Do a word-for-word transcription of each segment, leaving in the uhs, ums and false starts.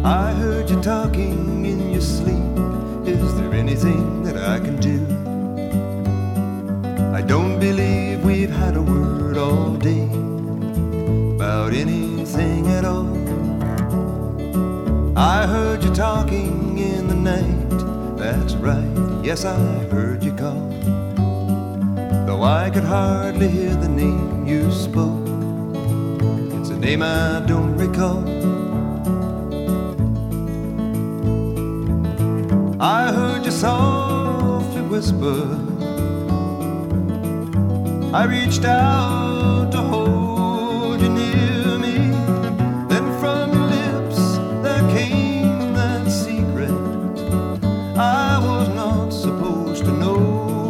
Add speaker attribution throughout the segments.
Speaker 1: I heard you talking in your sleep. Is there anything that I can do? I don't believe we've had a word all day about anything at all. I heard you talking in the night. That's right, yes, I heard you call. Though I could hardly hear the name you spoke, it's a name I don't recall. I heard you softly whisper. I reached out to hold you near me. Then from your lips there came that secret I was not supposed to know.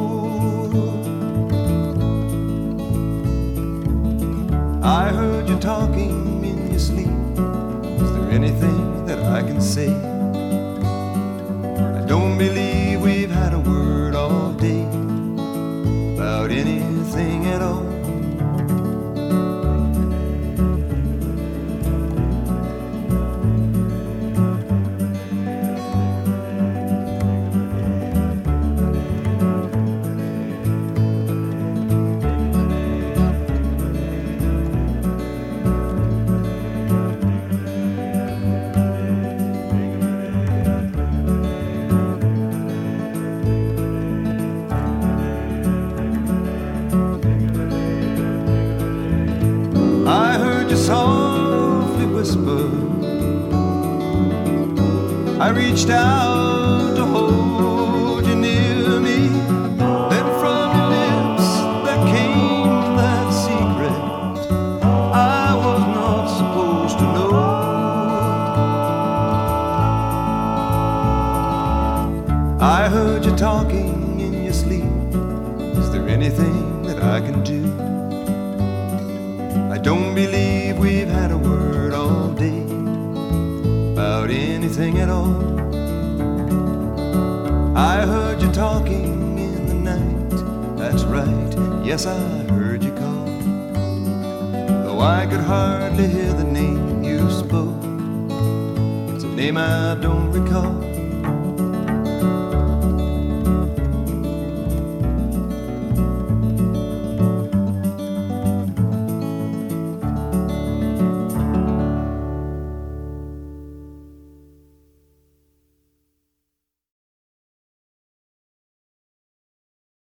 Speaker 1: I heard you talking in your sleep. Is there anything that I can say? Don't believe we've had a word all day about anything at all. I heard you softly whisper. I reached out to hold you near me. Then from your lips there came that secret I was not supposed to know. I heard you talking in your sleep. Is there anything that I can do? I don't believe we've had a word all day about anything at all. I heard you talking in the night. That's right, yes, I heard you call. Though I could hardly hear the name you spoke, it's a name I don't recall.